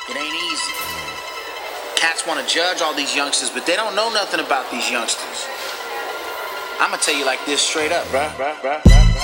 It ain't easy. Cats want to judge all these youngsters, but they don't know nothing about these youngsters. I'ma tell you like this straight up, bruh.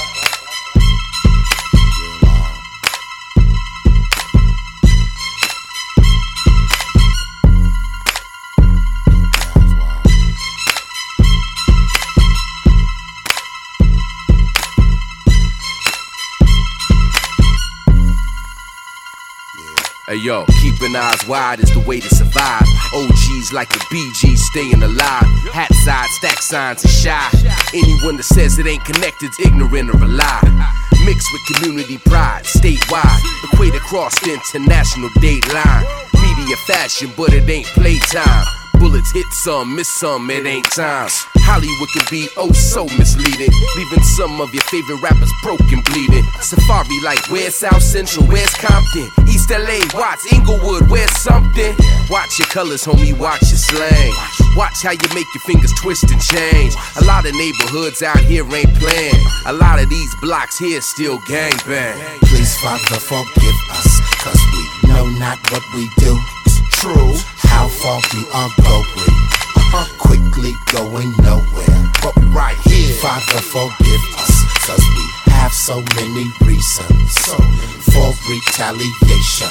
Hey yo, keeping eyes wide is the way to survive. OGs like the BGs staying alive. Hat side, stack signs, and shy. Anyone that says it ain't connected's ignorant or a lie. Mixed with community pride, statewide. Equate across the international date line. Media fashion, but it ain't playtime. Bullets hit some, miss some, it ain't time. Hollywood can be oh so misleading, leaving some of your favorite rappers broken, bleeding. Safari like where's South Central, where's Compton, East LA, Watts, Inglewood, where's something? Watch your colors, homie, watch your slang. Watch how you make your fingers twist and change. A lot of neighborhoods out here ain't playing. A lot of these blocks here still gangbang. Please, Father, forgive us, cause we know not what we do. True, how far we are going. Quickly going nowhere, but we right here. Father, forgive us, cause we have so many reasons for retaliation,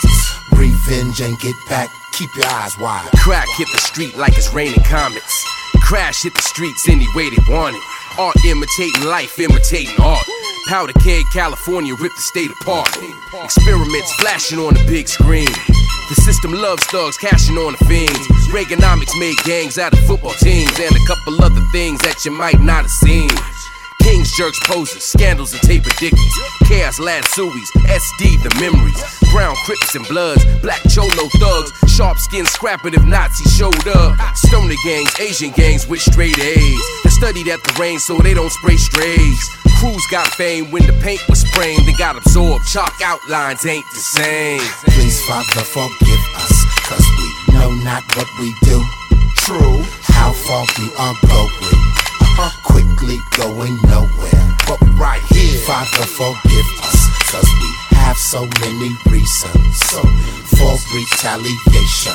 revenge and get back. Keep your eyes wide. Crack hit the street like it's raining comets. Crash hit the streets any way they want it. Art imitating life, imitating art. Powder keg, California, rip the state apart. Experiments flashing on the big screen. The system loves thugs cashing on the fiends. Reaganomics made gangs out of football teams and a couple other things that you might not have seen. Kings, jerks, poses, scandals and taper dickies. Chaos, lad, suies, SD, the memories. Brown Crips and Bloods, black Cholo thugs. Sharp skin scrapping if Nazis showed up. Stoner gangs, Asian gangs with straight A's. They studied at the range so they don't spray strays. Crews got fame when the paint was spraying, then got absorbed. Chalk outlines ain't the same. Please, Father, forgive us, cause we know not what we do. True, how far we are going. Quickly going nowhere, but we right here. Father, forgive us, cause we have so many reasons for retaliation,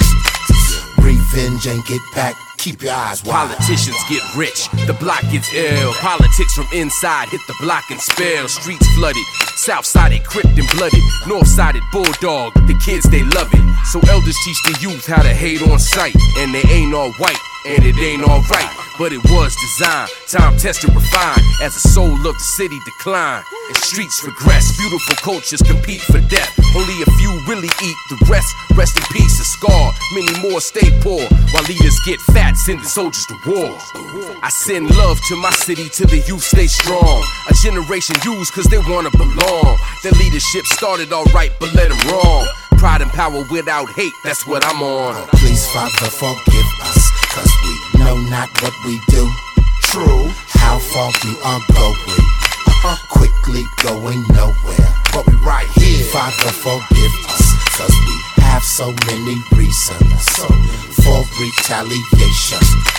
revenge and get back. Keep your eyes wide. Politicians get rich, the block gets ill. Politics from inside hit the block and spell. Streets flooded, south-sided cripped and blooded, north-sided bulldog, the kids they love it. So elders teach the youth how to hate on sight. And they ain't all white, and it ain't all right, but it was designed, time tested, refined, as the soul of the city decline. And streets regress, beautiful cultures compete for death. Only a few really eat, the rest in peace are scarred. Many more stay poor, while leaders get fat, sending soldiers to war. I send love to my city, to the youth stay strong. A generation used cause they wanna belong. Their leadership started alright, but led them wrong. Pride and power without hate, that's what I'm on. Please, Father, forgive us, cause we know not what we do. True, how far we are going. Quickly going nowhere, but we right here. Father, forgive us, cause we have so many reasons for retaliation,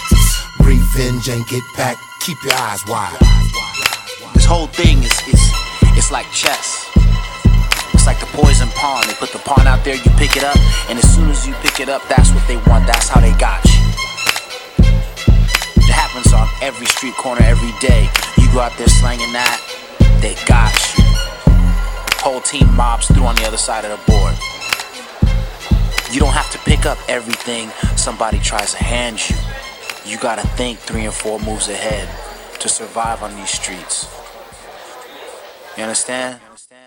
revenge and get back. Keep your eyes wide. This whole thing it's like chess. It's like the poison pawn. They put the pawn out there, you pick it up, and as soon as you pick it up, that's what they want. That's how they got you. It happens on every street corner every day. You go out there slanging that, they got you. Whole team mobs through on the other side of the board. You don't have to pick up everything somebody tries to hand you. You gotta think 3 and 4 moves ahead to survive on these streets. You understand?